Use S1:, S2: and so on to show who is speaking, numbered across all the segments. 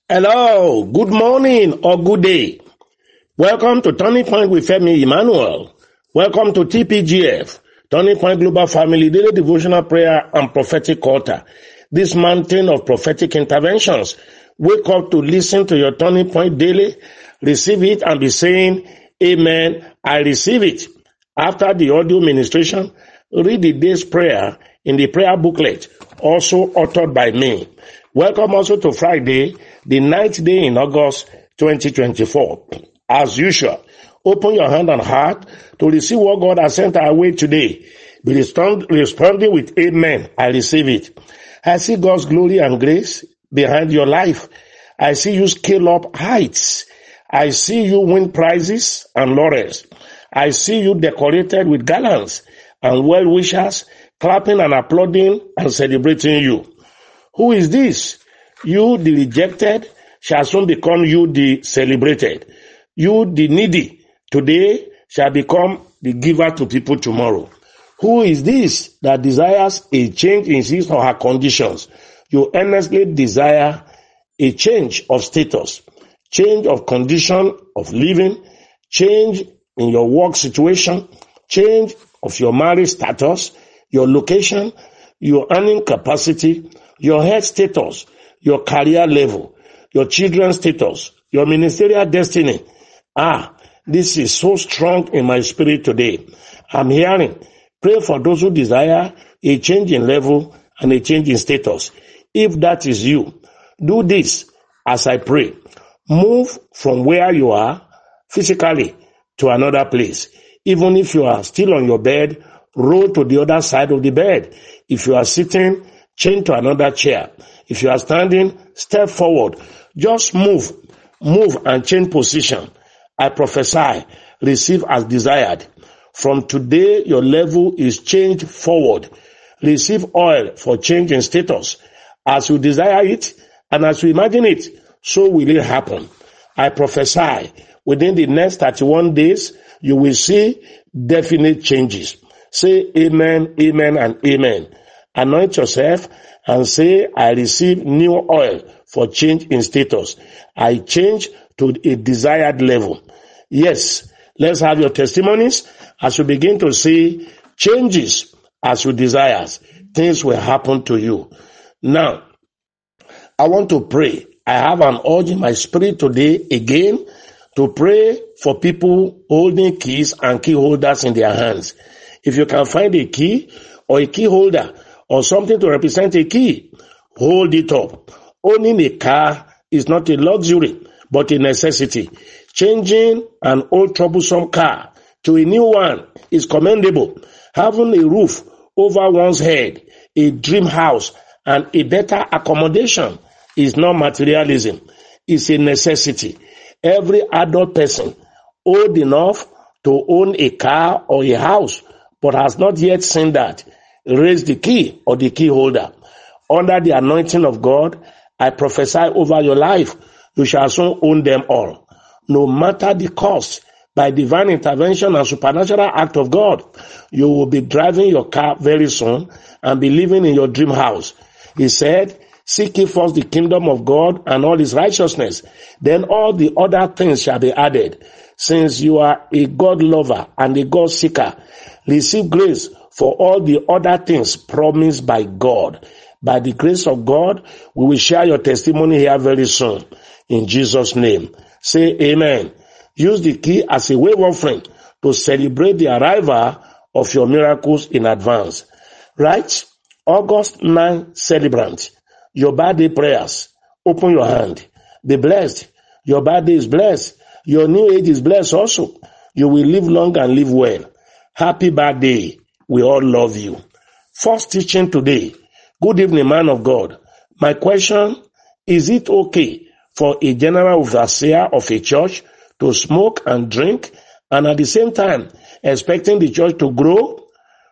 S1: Hello, good morning or good day. Welcome to Turning Point with Femi Emmanuel. Welcome to TPGF, Turning Point Global Family Daily Devotional Prayer and Prophetic Altar. This mountain of prophetic interventions. Wake up to listen to your Turning Point daily, receive it and be saying, Amen, I receive it. After the audio ministration, read the day's prayer in the prayer booklet, also authored by me. Welcome also to Friday, the 9th day in August 2024. As usual, open your hand and heart to receive what God has sent our way today. Be responding with Amen. I receive it. I see God's glory and grace behind your life. I see you scale up heights. I see you win prizes and laurels. I see you decorated with gallants and well-wishers clapping and applauding and celebrating you. Who is this? You, the rejected, shall soon become you, the celebrated. You, the needy, today shall become the giver to people tomorrow. Who is this that desires a change in his or her conditions? You earnestly desire a change of status, change of condition of living, change in your work situation, change of your marriage status, your location, your earning capacity, your health status, your career level, your children's status, your ministerial destiny. This is so strong in my spirit today. I'm hearing, pray for those who desire a change in level and a change in status. If that is you, do this as I pray. Move from where you are physically to another place. Even if you are still on your bed, roll to the other side of the bed. If you are sitting, change to another chair. If you are standing, step forward. Just move and change position. I prophesy, receive as desired. From today, your level is changed forward. Receive oil for change in status. As you desire it and as you imagine it, so will it happen. I prophesy, within the next 31 days, you will see definite changes. Say amen, amen, and amen. Anoint yourself and say, I receive new oil for change in status. I change to a desired level. Yes, let's have your testimonies as you begin to see changes as you desire. Things will happen to you. Now, I want to pray. I have an urge in my spirit today again to pray for people holding keys and key holders in their hands. If you can find a key or a key holder or something to represent a key, hold it up. Owning a car is not a luxury, but a necessity. Changing an old troublesome car to a new one is commendable. Having a roof over one's head, a dream house, and a better accommodation is not materialism. It's a necessity. Every adult person old enough to own a car or a house but has not yet seen that, raise the key or the key holder. Under the anointing of God, I prophesy over your life, you shall soon own them all. No matter the cost, by divine intervention and supernatural act of God, you will be driving your car very soon and be living in your dream house. He said, seek ye first the kingdom of God and all his righteousness, then all the other things shall be added. Since you are a God lover and a God seeker, receive grace for all the other things promised by God. By the grace of God, we will share your testimony here very soon. In Jesus' name. Say amen. Use the key as a wave offering to celebrate the arrival of your miracles in advance. Right? August 9 celebrant. Your birthday prayers. Open your hand. Be blessed. Your birthday is blessed. Your new age is blessed also. You will live long and live well. Happy birthday. We all love you. First teaching today. Good evening, man of God. My question, is it okay for a general overseer of a church to smoke and drink and at the same time expecting the church to grow?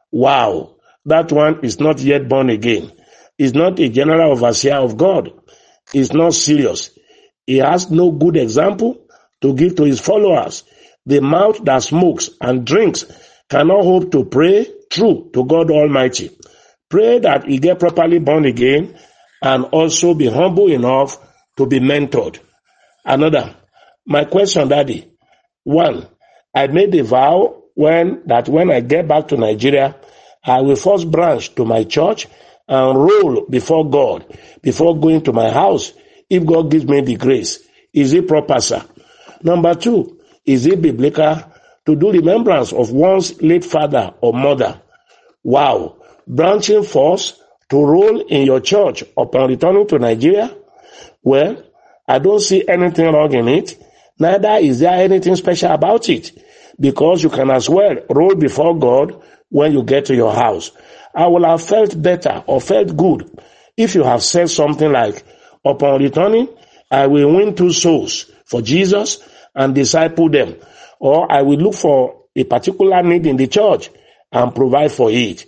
S1: Wow, that one is not yet born again. Is not a general overseer of God. Is not serious. He has no good example to give to his followers. The mouth that smokes and drinks cannot hope to pray true to God Almighty. Pray that he get properly born again and also be humble enough to be mentored. Another, my question, Daddy. One, I made a vow when I get back to Nigeria, I will first branch to my church and roll before God before going to my house if God gives me the grace. Is it proper, sir? Number two, is it biblical to do remembrance of one's late father or mother? Wow. Branching first to roll in your church upon returning to Nigeria? Well, I don't see anything wrong in it. Neither is there anything special about it, because you can as well roll before God when you get to your house. I will have felt better or felt good if you have said something like, upon returning, I will win 2 souls for Jesus and disciple them, or I will look for a particular need in the church and provide for it.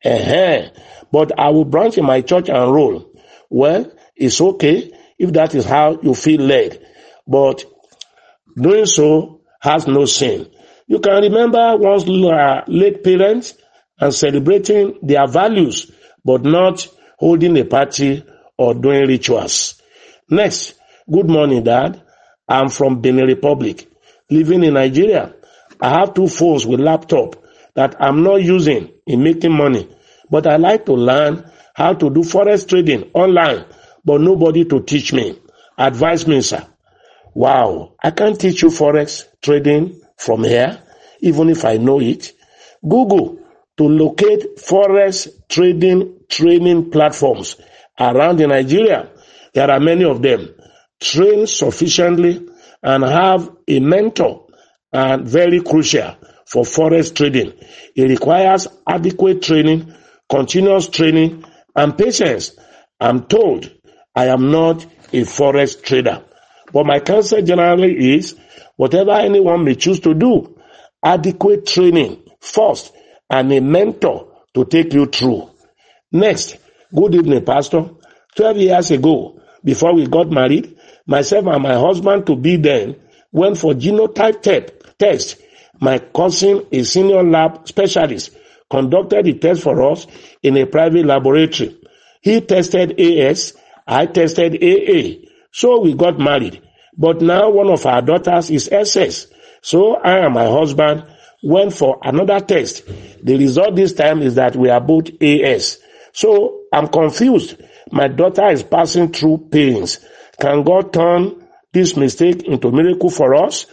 S1: But I will branch in my church and roll. Well, it's okay if that is how you feel led, but doing so has no sin. You can remember one's late parents and celebrating their values, but not holding a party or doing rituals. Next, good morning, Dad. I'm from Benin Republic, living in Nigeria. I have 2 phones with laptop that I'm not using in making money, but I like to learn how to do forex trading online, but nobody to teach me. Advise me, sir. Wow, I can't teach you forex trading from here, even if I know it. Google to locate forex trading training platforms around in Nigeria. There are many of them. Train sufficiently and have a mentor, and very crucial for forex trading. It requires adequate training, continuous training, and patience. I'm told I am not a forex trader, but my counsel generally is, whatever anyone may choose to do, adequate training first and a mentor to take you through. Next, good evening, Pastor. 12 years ago, before we got married, myself and my husband to be then went for genotype test. My cousin, a senior lab specialist, conducted the test for us in a private laboratory. He tested AS, I tested AA. So we got married. But now one of our daughters is SS. So I and my husband went for another test. The result this time is that we are both AS. So I'm confused. My daughter is passing through pains. Can God turn this mistake into miracle for us?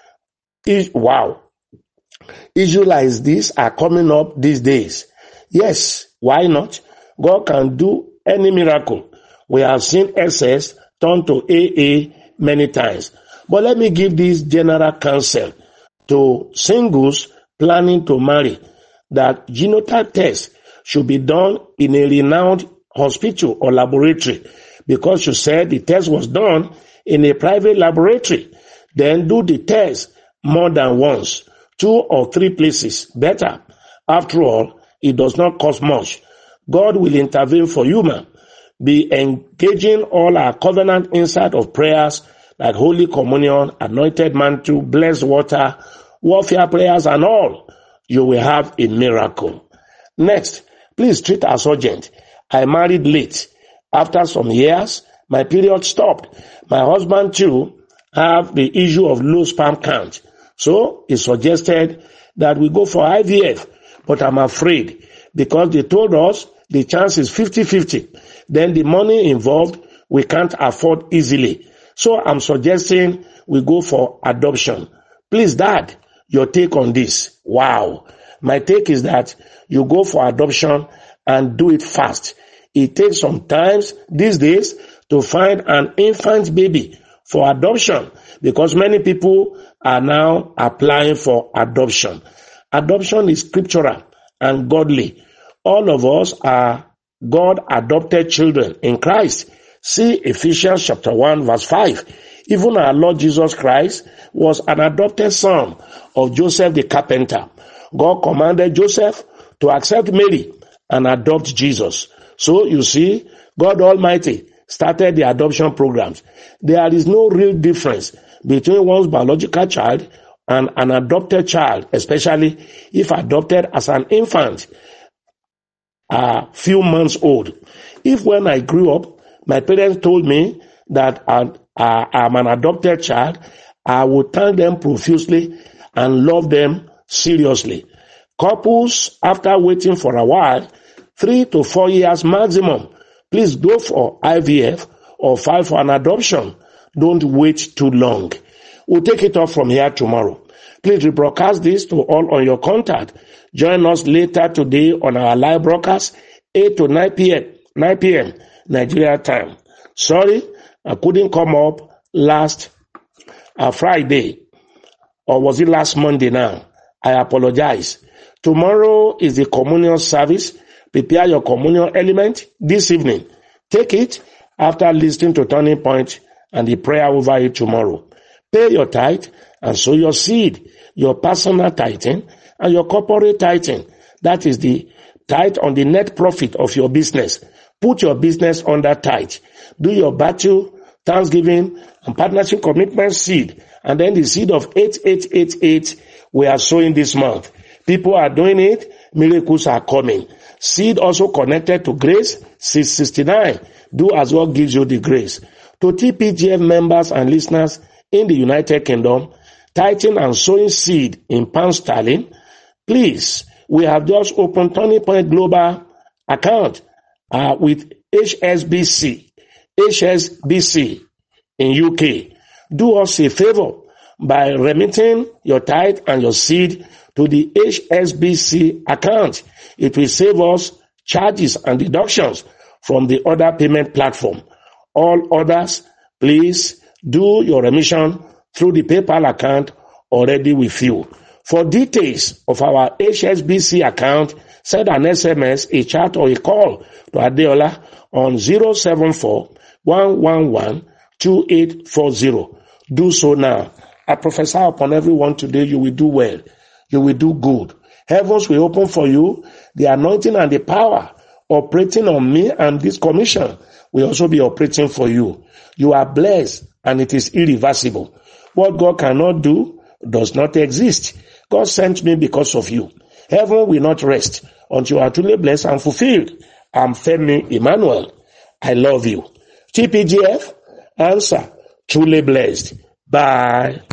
S1: Wow. Issues like this are coming up these days. Yes, why not? God can do any miracle. We have seen SS turn to AA many times. But let me give this general counsel to singles planning to marry, that genotype test should be done in a renowned hospital or laboratory, because you said the test was done in a private laboratory. Then do the test more than once, 2 or 3 places, better. After all, it does not cost much. God will intervene for you, man. Be engaging all our covenant insight of prayers like Holy Communion, anointed mantle, blessed water, warfare prayers and all. You will have a miracle. Next, please treat as urgent. I married late. After some years, my period stopped. My husband too have the issue of low sperm count. So he suggested that we go for IVF, but I'm afraid because they told us the chance is 50-50. Then the money involved, we can't afford easily. So I'm suggesting we go for adoption. Please, Dad, your take on this. Wow. My take is that you go for adoption and do it fast. It takes some time these days to find an infant baby for adoption, because many people are now applying for adoption. Adoption is scriptural and godly. All of us are God-adopted children in Christ. See Ephesians chapter 1 verse 5. Even our Lord Jesus Christ was an adopted son of Joseph the carpenter. God commanded Joseph to accept Mary and adopt Jesus. So you see, God Almighty started the adoption programs. There is no real difference between one's biological child and an adopted child, especially if adopted as an infant, a few months old. If when I grew up, my parents told me that I'm an adopted child, I will thank them profusely and love them seriously. Couples, after waiting for a while, 3 to 4 years maximum, please go for IVF or file for an adoption. Don't wait too long. We'll take it up from here tomorrow. Please rebroadcast this to all on your contact. Join us later today on our live broadcast, 8 to 9 p.m. Nigeria time. Sorry, I couldn't come up last Friday, or was it last Monday now? I apologize. Tomorrow is the communion service. Prepare your communion element this evening. Take it after listening to Turning Point and the prayer over it tomorrow. Pay your tithe and sow your seed, your personal tithing and your corporate tithing. That is the tithe on the net profit of your business. Put your business under tithe. Do your battle, thanksgiving, and partnership commitment seed. And then the seed of 8888 we are sowing this month. People are doing it. Miracles are coming. Seed also connected to grace, 669. Do as God gives you the grace. To TPGF members and listeners in the United Kingdom, tithing and sowing seed in pound sterling, please, we have just opened Turning Point Global account with HSBC in UK. Do us a favor by remitting your tithe and your seed to the HSBC account. It will save us charges and deductions from the other payment platform. All others, please do your remission through the PayPal account already with you. For details of our HSBC account, send an SMS, a chat, or a call to Adeola on 074-111-2840. Do so now. I prophesy upon everyone today, you will do well. You will do good. Heavens will open for you. The anointing and the power operating on me and this commission will also be operating for you. You are blessed and it is irreversible. What God cannot do does not exist. God sent me because of you. Heaven will not rest until you are truly blessed and fulfilled. I'm Femi Emmanuel. I love you. TPGF, answer, truly blessed. Bye.